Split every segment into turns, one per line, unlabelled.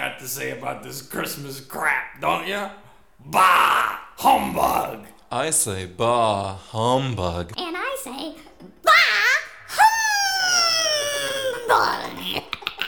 got to say about this Christmas crap, don't you? Bah! Humbug!
I say bah humbug.
And I say, bah humbug!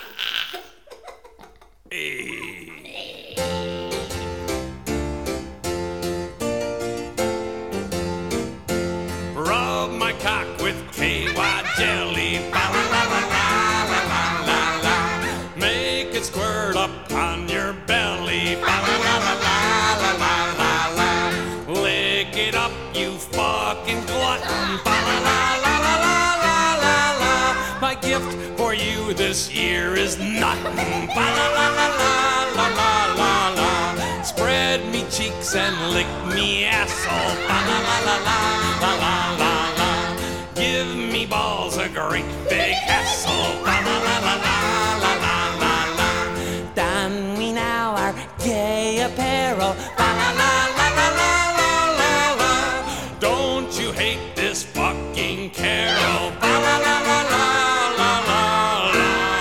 Rub my cock with KY jelly, fa la la la la la la la la. Make it squirt up on your belly, fa la la la la la la la la. Lick it up, you fucking glutton, fa la la la la la la la la. My gift for you this year is nothing, fa la la la la la la la la. Spread me cheeks and lick me asshole, fa la la la la la la la la. Give me balls a great big hassle, fa la la la la la la la la. Don me now our gay apparel, fa la la la la la la la la. Don't you hate this fucking carol, fa la la la la la la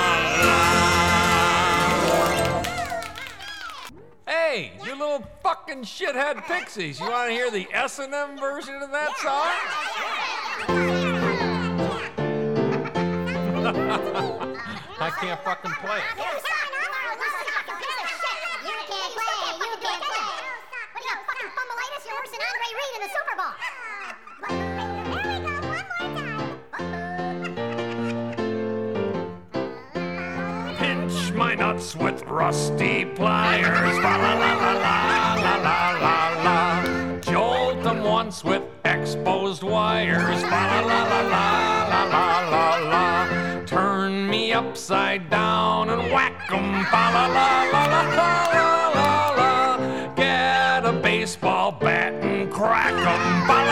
la.
Hey, you little fucking shithead pixies. You want to hear the S&M version of that song? I can't fucking play it.
You can't play. What do you got, fucking fumbleitis? You're worse than Andre Reed in the Super Bowl. Here we go, one more time.
Pinch my nuts with rusty pliers, fa la la la la la la la la. Jolt them once with exposed wires, fa la la la la la la la la. Turn me upside down and whack 'em, fa la la la la la la la la. Get a baseball bat and crack 'em, fa